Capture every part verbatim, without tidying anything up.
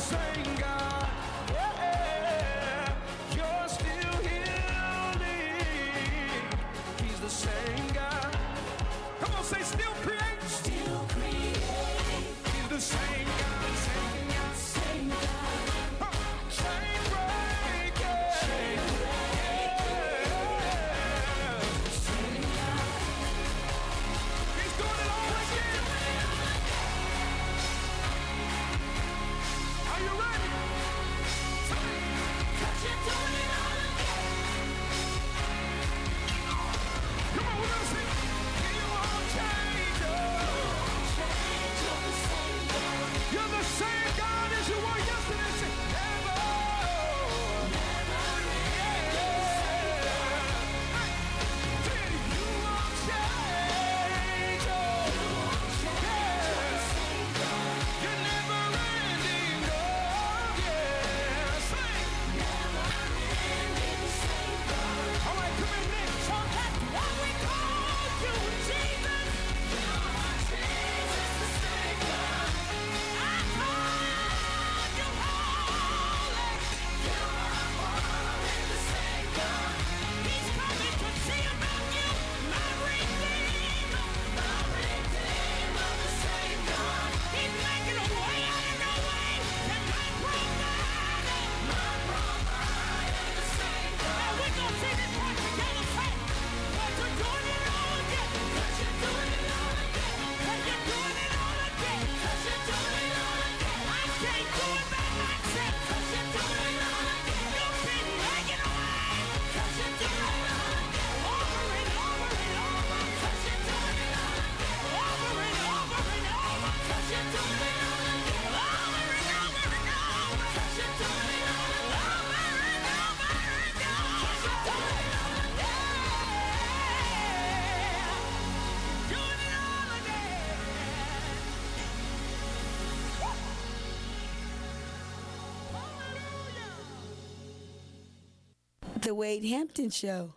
same God. Yeah, you're still healing. He's the same God. Come on, say still create. Still create. He's the same God. Same God. Same God. Huh. Chain breaker. Chain breaker. Yeah. Same God. He's doing it all again. Are you ready? Cause you're doing it all again. Come on, we're gonna sing. You won't change, oh. Change, you're the same God. You're the same God as you were yesterday. Say, never, never ending. Hey, say it. You won't change, oh. You won't change, you're the same God. You're never ending, oh yeah. Say, never ending, same God. All right, come in next. So that's what we call you, Jesus. You are Jesus, the same God. I call you holy. You are holy, the same God. He's coming to see about you, my Redeemer, my Redeemer, the same God. He's making a way out of no way, and my provider, my provider, the same God. Now we're gonna sing this part together, say, but you're doing it all again. Cause you're doing it all again. Cause you're doing it all again. Cause you're doing it all again. I can't do it by myself. Cause you're doing it all again. You've been making a way. Cause you're doing it all again. Over and over and over. Cause you're doing it all again. Over and over and over. Cause you're doing it all again. Over and over and over. Cause you're doing it all again. Over and over and over. Cause you're doing it all again. Doing it all again. The Wade Hampton Show.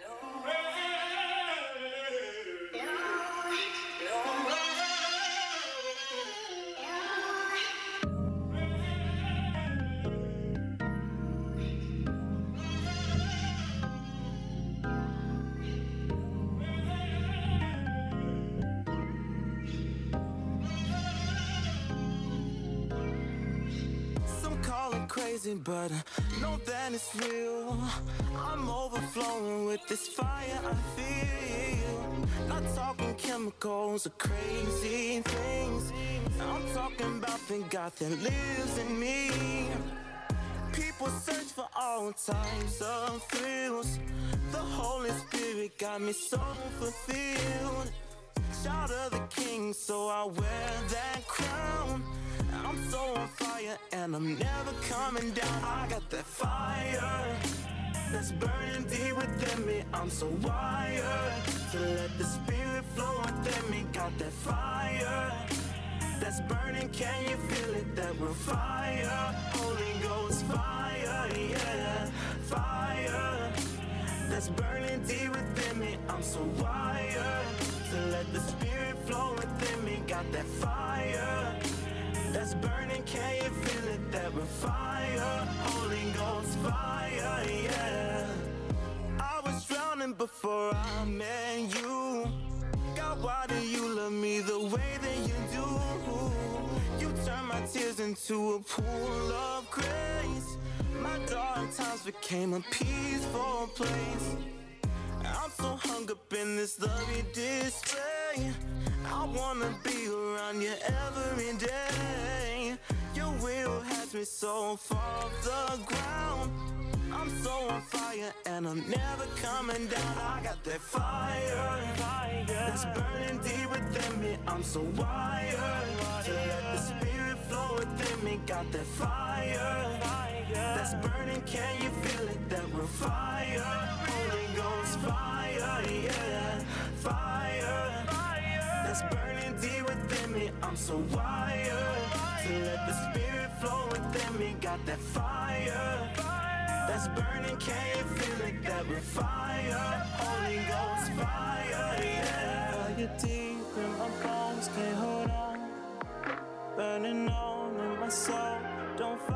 Some call it crazy, but I know that it's real. I'm overflowing with this fire I feel. Not talking chemicals or crazy things. I'm talking about the God that lives in me. People search for all types of thrills. The Holy Spirit got me so fulfilled. Child of the King, so I wear that crown. I'm so on fire and I'm never coming down. I got that fire that's burning deep within me. I'm so wired to let the Spirit flow within me. Got that fire that's burning, can you feel it? That we're fire, Holy Ghost fire, yeah, fire that's burning deep within me. I'm so wired to let the Spirit flow within me. Got that fire that's burning, can you feel it? That we're fire, Holy Ghost fire, yeah. I was drowning before I met you. God, why do you love me the way that you do? You turn my tears into a pool of grace. My dark times became a peaceful place. I'm so hung up in this love you display. I wanna be around you every day. Your will has me so far off the ground. I'm so on fire and I'm never coming down. I got that fire, fire that's burning deep within me. I'm so wired to let the Spirit flow within me. Got that fire that's burning, can you feel it? That we're fire, Holy Ghost fire, yeah, fire that's burning deep within me. I'm so wired to let the Spirit flow within me. Got that fire that's burning, can you feel it? That we're fire, Holy Ghost fire, yeah. Fire deep in my bones, can't hold on. Burning on in my soul, don't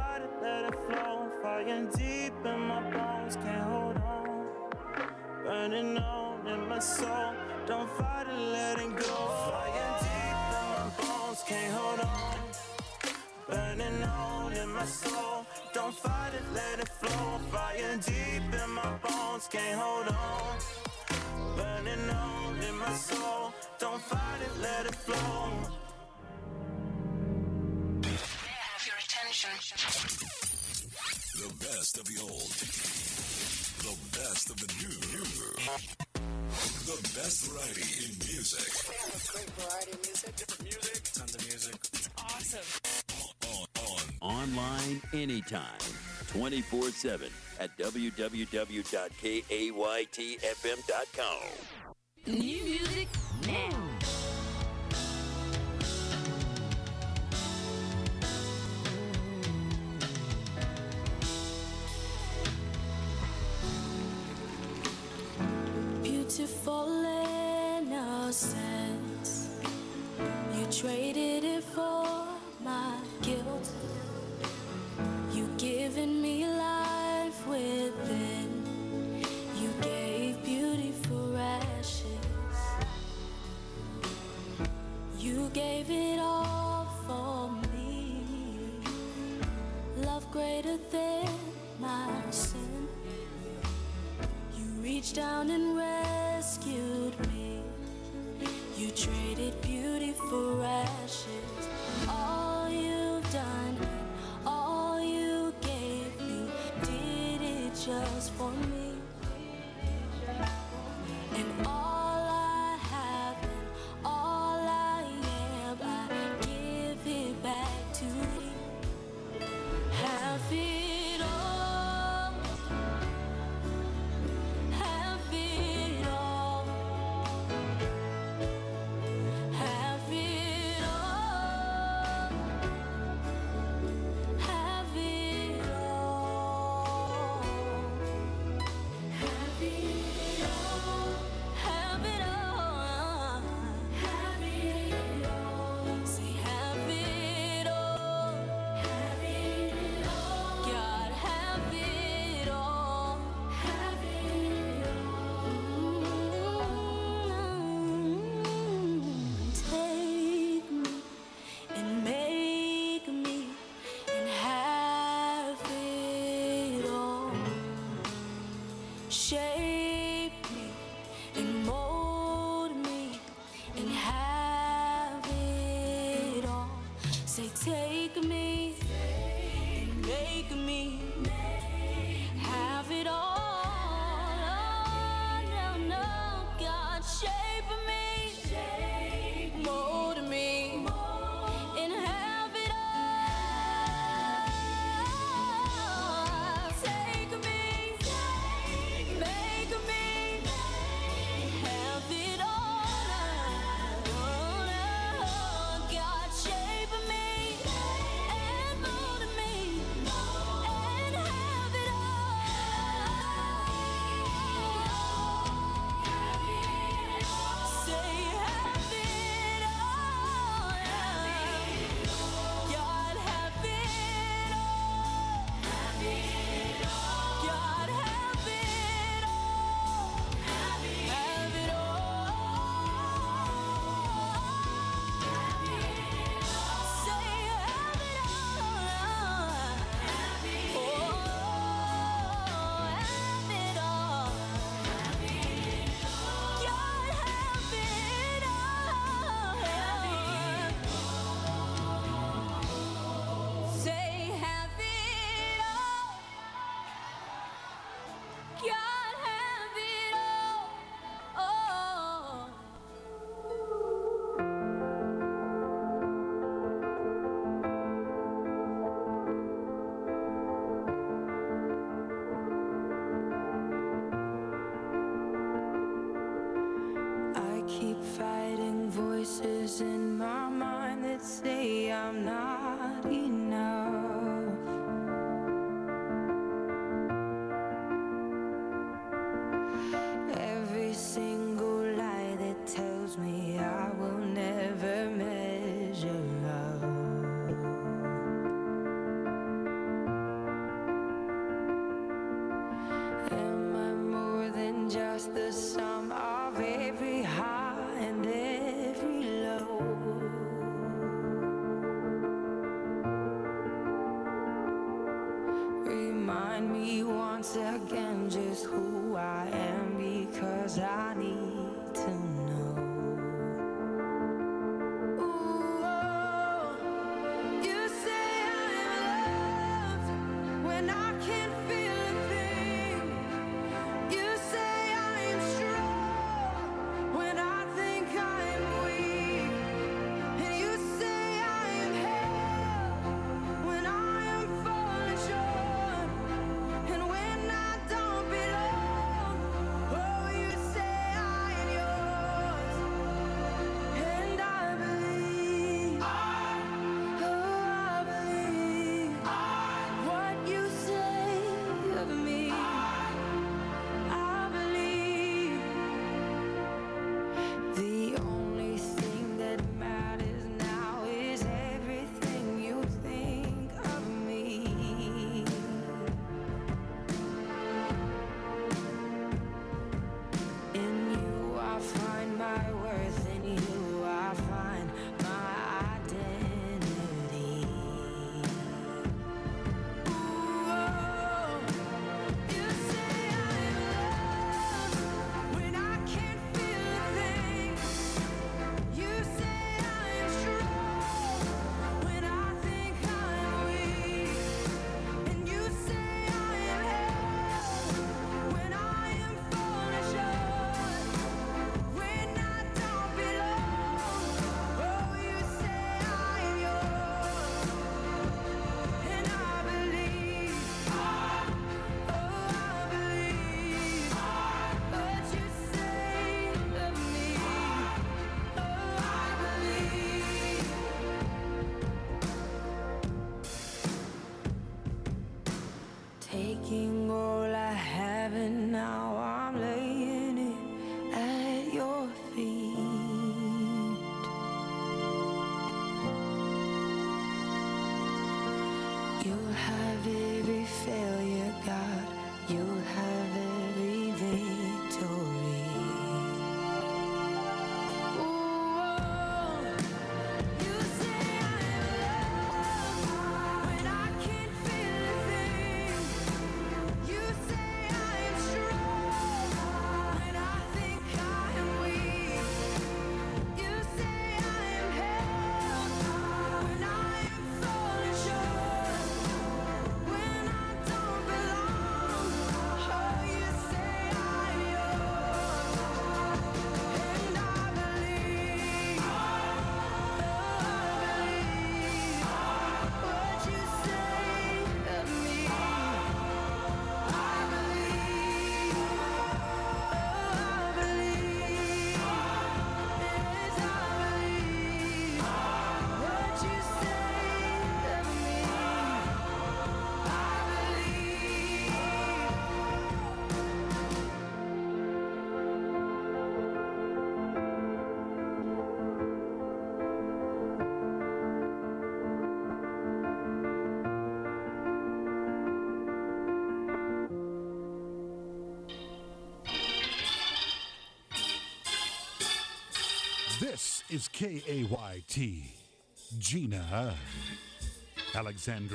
burning on in my soul. Don't fight it, let it go. Fire deep in my bones, can't hold on. Burning on in my soul. Don't fight it, let it flow. Fire deep in my bones, can't hold on. Burning on in my soul. Don't fight it, let it flow. May I have your attention? The best of the old. The best of the new. The best variety in music. We have a great variety of music. Different music. Tons of music. It's awesome. On, on. Online anytime, twenty-four seven at w w w dot kayt f m dot com. New music now. Beautiful innocence, you traded it for my guilt. You given me life within, you gave beauty for ashes. You gave it all for me, love greater than my sin. You reached down and rescued me. You traded beauty for ashes. All you've done and all you gave me, did it just for me. And all I have and all I am, I give it back to you. Have it all. Have it all. Have it all. Have it all. remind me once again just who I am, because I need to know. Ooh, oh, you say I'm loved when I can't feel a thing. You say I'm strong when I think I'm weak. And you say I'm held when I am falling short. And when I don't belong, oh, you say I am yours. And I believe, oh, I believe what you say of me. I believe the only thing that matters now is everything you think of me. In you I find my worth, in you I find my identity. Ooh, oh, you say I'm loved when I can't feel a thing. You say I'm strong when I think I'm weak. And you say I am held when I am falling short. When I don't belong, oh, you say I am yours. And I believe, oh, I believe what you say of me. Oh, I believe. Taking all I have and now I'm laying it at your feet. You'll have every failure, God. You'll have every victory. Ooh, you say I'm loved when I can't feel a thing. You say I'm strong when I think I'm weak. You say I'm held when I am falling short. When I don't belong, oh, you say I'm yours. And I believe, oh, I believe what you say of me. I believe, oh, I believe, yes, I believe what you say of me. I This is K A Y T, Gina Alexandra.